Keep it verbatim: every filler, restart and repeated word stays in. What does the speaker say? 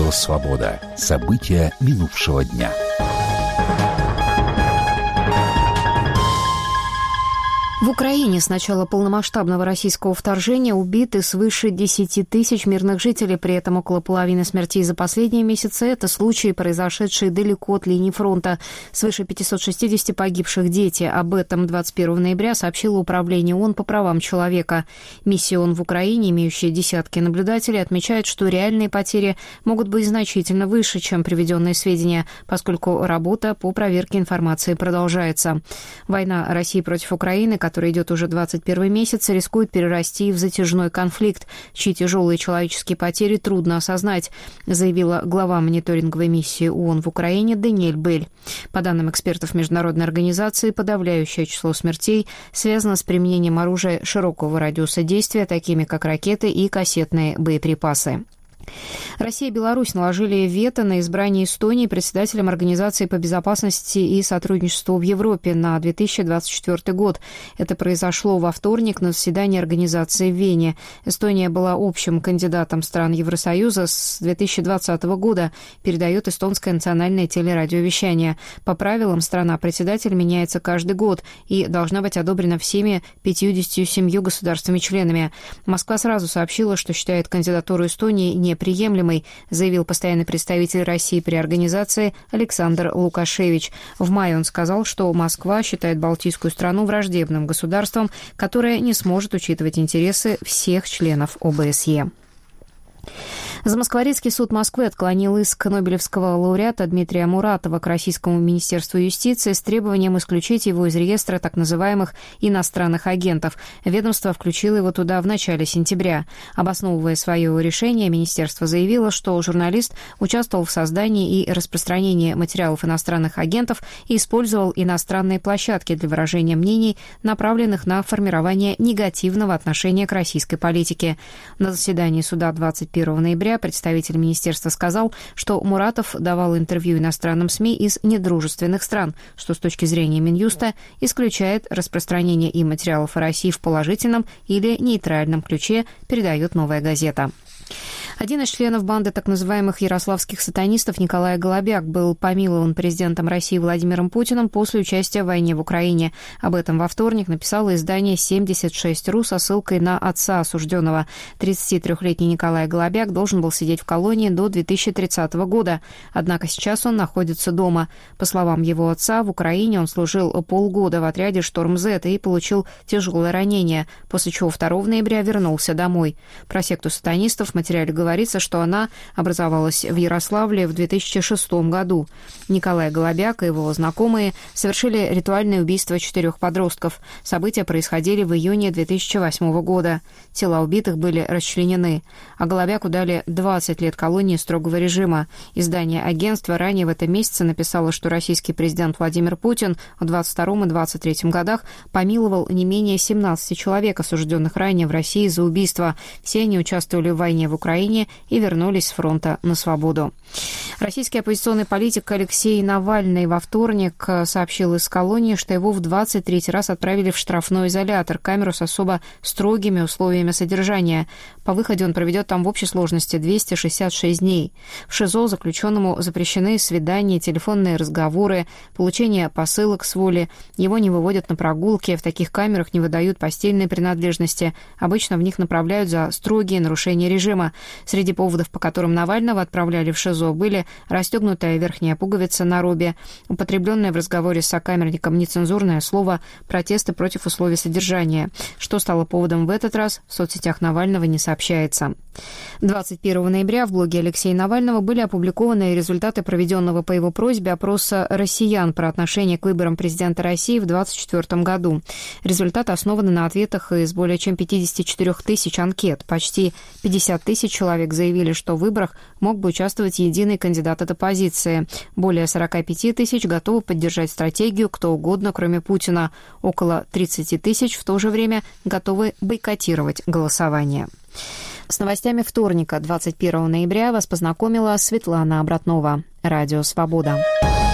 Радио «Свобода». События минувшего дня. В Украине с начала полномасштабного российского вторжения убиты свыше десяти тысяч мирных жителей. При этом около половины смертей за последние месяцы – это случаи, произошедшие далеко от линии фронта. Свыше пятисот шестидесяти погибших дети. Об этом двадцать первого ноября сообщило Управление ООН по правам человека. Миссия ООН в Украине, имеющая десятки наблюдателей, отмечает, что реальные потери могут быть значительно выше, чем приведенные сведения, поскольку работа по проверке информации продолжается. Война России против Украины, которая который идет уже двадцать первый месяц, рискует перерасти в затяжной конфликт, чьи тяжелые человеческие потери трудно осознать, заявила глава мониторинговой миссии ООН в Украине Даниэль Бель. По данным экспертов международной организации, подавляющее число смертей связано с применением оружия широкого радиуса действия, такими как ракеты и кассетные боеприпасы. Россия и Беларусь наложили вето на избрание Эстонии председателем Организации по безопасности и сотрудничеству в Европе на две тысячи двадцать четвёртый год. Это произошло во вторник на заседании организации в Вене. Эстония была общим кандидатом стран Евросоюза с две тысячи двадцатого года, передает эстонское национальное телерадиовещание. По правилам, страна-председатель меняется каждый год и должна быть одобрена всеми пятьюдесятью семью государствами-членами. Москва сразу сообщила, что считает кандидатуру Эстонии не неприемлемой, заявил постоянный представитель России при организации Александр Лукашевич. В мае он сказал, что Москва считает Балтийскую страну враждебным государством, которое не сможет учитывать интересы всех членов О Бэ Эс Е. Замоскворецкий суд Москвы отклонил иск нобелевского лауреата Дмитрия Муратова к Российскому министерству юстиции с требованием исключить его из реестра так называемых иностранных агентов. Ведомство включило его туда в начале сентября. Обосновывая свое решение, министерство заявило, что журналист участвовал в создании и распространении материалов иностранных агентов и использовал иностранные площадки для выражения мнений, направленных на формирование негативного отношения к российской политике. На заседании суда двадцать первого ноября представитель министерства сказал, что Муратов давал интервью иностранным СМИ из недружественных стран, что с точки зрения Минюста исключает распространение им материалов о России в положительном или нейтральном ключе, передает «Новая газета». Один из членов банды так называемых ярославских сатанистов Николай Голобяк был помилован президентом России Владимиром Путиным после участия в войне в Украине. Об этом во вторник написало издание семьдесят шесть точка ру со ссылкой на отца осужденного. тридцатитрёхлетний Николай Голобяк должен был сидеть в колонии до две тысячи тридцатого года, однако сейчас он находится дома. По словам его отца, в Украине он служил полгода в отряде «Шторм-Зет» и получил тяжелое ранение, после чего второго ноября вернулся домой. Про секту сатанистов в материале говорится, что она образовалась в Ярославле в две тысячи шестом году. Николай Голобяк и его знакомые совершили ритуальное убийство четырех подростков. События происходили в июне две тысячи восьмого года. Тела убитых были расчленены. А Голобяку дали двадцать лет колонии строгого режима. Издание агентства ранее в этом месяце написало, что российский президент Владимир Путин в двадцать втором и двадцать третьем годах помиловал не менее семнадцати человек, осужденных ранее в России за убийство. Все они участвовали в войне в Украине и вернулись с фронта на свободу. Российский оппозиционный политик Алексей Навальный во вторник сообщил из колонии, что его в двадцать третий раз отправили в штрафной изолятор, камеру с особо строгими условиями содержания. По выходе он проведет там в общей сложности двести шестьдесят шесть дней. В ШИЗО заключенному запрещены свидания, телефонные разговоры, получение посылок с воли. Его не выводят на прогулки, в таких камерах не выдают постельные принадлежности. Обычно в них направляют за строгие нарушения режима. Среди поводов, по которым Навального отправляли в ШИЗО, были расстегнутая верхняя пуговица на робе, употребленное в разговоре с сокамерником нецензурное слово, протесты против условий содержания. Что стало поводом в этот раз, в соцсетях Навального не сообщается. двадцать первого ноября в блоге Алексея Навального были опубликованы результаты проведенного по его просьбе опроса россиян про отношение к выборам президента России в двадцать четвёртом году. Результаты основаны на ответах из более чем пятидесяти четырёх тысяч анкет. Почти пятьдесят тысяч человек заявили, что в выборах мог бы участвовать единый кандидат от оппозиции. Более сорок пять тысяч готовы поддержать стратегию кто угодно, кроме Путина. Около тридцать тысяч в то же время готовы бойкотировать голосование. С новостями вторника, двадцать первого ноября, вас познакомила Светлана Обратнова. Радио «Свобода».